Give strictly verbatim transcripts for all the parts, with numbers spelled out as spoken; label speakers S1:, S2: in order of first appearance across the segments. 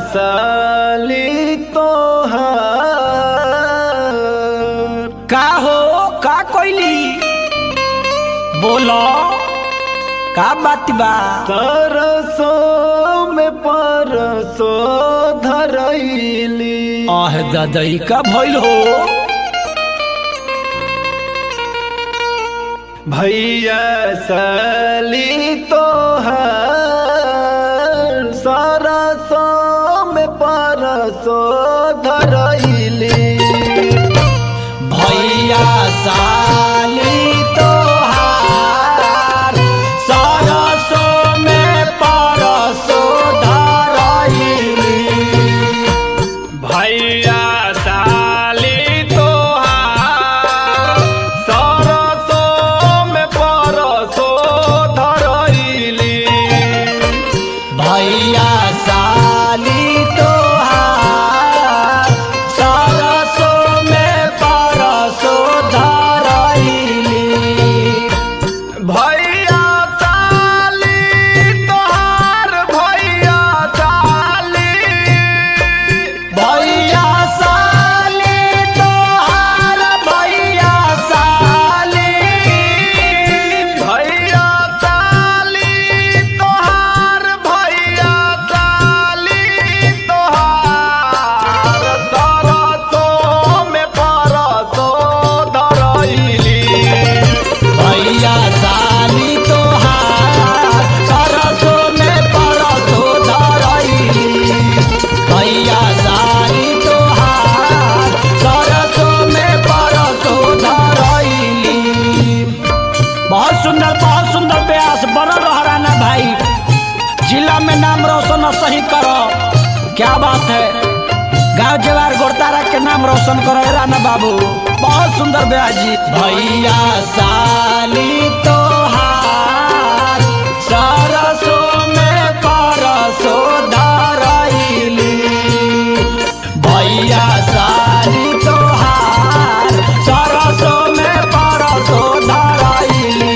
S1: साली तोहार
S2: का हो का कोइली बोलो का बात बा।
S1: सरसों में परसों धरैली
S2: आह दादाई का भइल हो
S1: भैया साली तोहार सरसों में परसों धरैली
S2: भैया साली तोहार सरसों में परसों धरैली
S1: भैया साली तोहार सरसों में परसों धरैली
S2: भैया साली तोहार सरसों में परसों धरैली
S1: भैया साली तोहार भैया साली
S2: भैया साली तोहार भैया साली
S1: भैया साली तोहार भैया साली तोहार सरसों में परसों धरैली
S2: भैया साली तोहार सरसों में परसों धरैली भैया साली तोहार सरसों में परसों धरैली। बहुत सुंदर बहुत सुंदर व्यास बनल रह राना भाई जिला में नाम रोशन सही करो क्या बात है गांव जवार गोरतारा के नाम रोशन करो राना बाबू बहुत सुंदर ब्याह जी। भैया साली तोहार सरसों में परसों धरैली भैया साली तोहार सरसों में परसों धरैली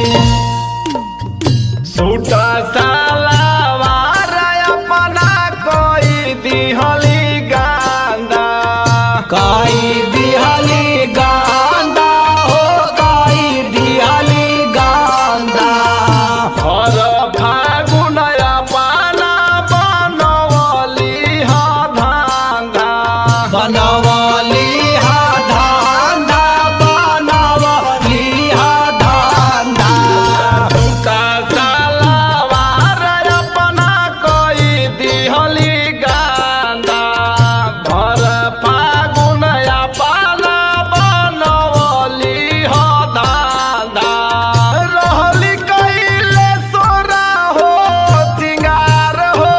S1: सूटा सालावार अपना कोई दिहली गांदा
S2: काई दिहली गांदा हो काई दिहली गांदा
S1: हर फागुन अपना बनवली हा धांधा
S2: बनवली हा धांधा बनवली हा धांधा
S1: सूटा सालावार अपना कोई दिहली गांदा हर फागुन अपना बनवली हा धांधा रहली कइले सोरा हो सिंगार हो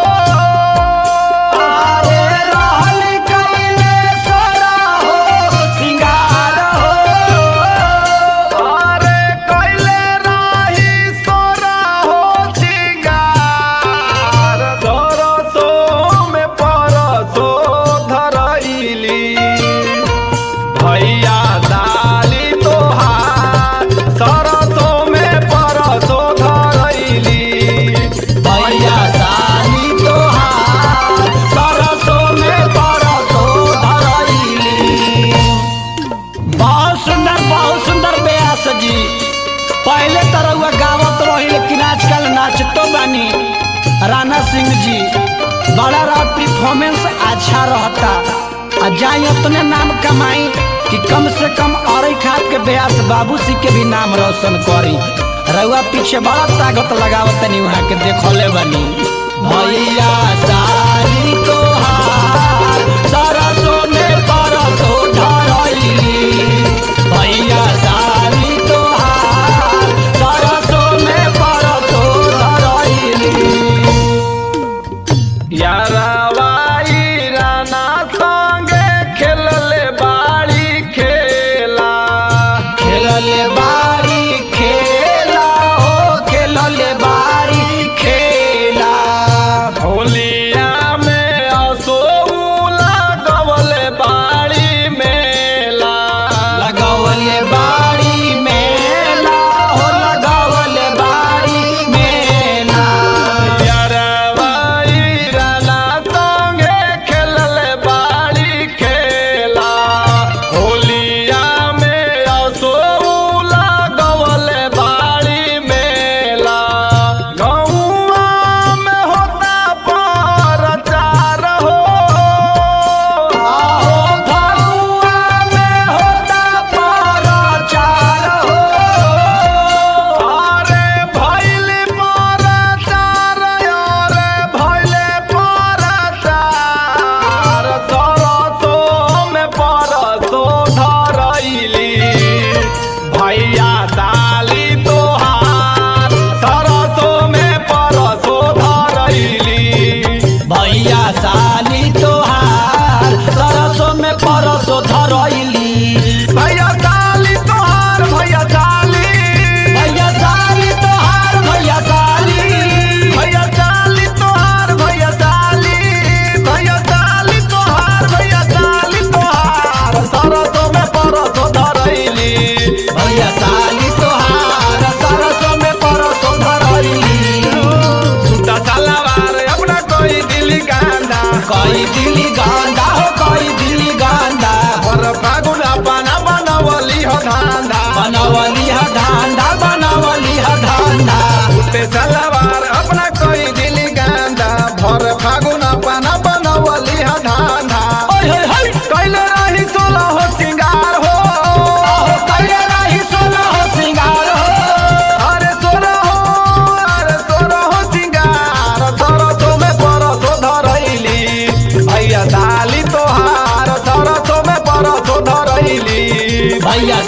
S2: अरे रहल कइले सोरा हो सिंगार हो
S1: अरे कइले रही सोरा हो सिंगार सरसों में परसों धरैली भैया साली तोहार सरसों में परसों धरैली
S2: भैया साली तोहार सरसों में परसों धरैली। बहुत सुंदर बहुत सुंदर व्यास जी पहले तो रउआ गावत रही लेकिन आजकल नाचतो बानी राणा सिंह जी बड़ा रहा परफॉर्मेंस अच्छा रहता आ जाई उतने नाम कमाई कि कम से कम औरई खाद के व्यास बाबू सी के भी नाम रोशन करी रउआ पीछे बड़ा ताकत लगावत नहीं वहाँ के देखले बनी। भैया साली तोहार सरसों में परसों धरैली भैया साली तोहार सरसों में परसों धरैली
S1: यारावाई राना संगे खेलले बाड़ी खेला
S2: खेलले बारी खेला हो खेलले बारी खेला
S1: होलिया में में परसो धरैली
S2: भैया साली तोहार सरसों में परसों धरैली
S1: सूटा सलवार अपना कोई दिली गांदा
S2: कोई दिली गांदा हो कोई दिली गांदा
S1: पर फागुन अपना बनवली हो धांधा
S2: बनवली ह धांधा बनवली ह धांधा
S1: सूटे सलवार अपना कोई दिली गांदा भर फागुन अपना बनवली हो धांधा
S2: ओए होए होए
S1: कैले रही सोलह हो सिंगार हो
S2: आहो कैले रही सोलह हो सिंगार हो
S1: अरे सोलह हो अरे सोलह हो सिंगार सरसों में परसो धरैली भैया साली तोहार सरसों में परसो धरैली
S2: भैया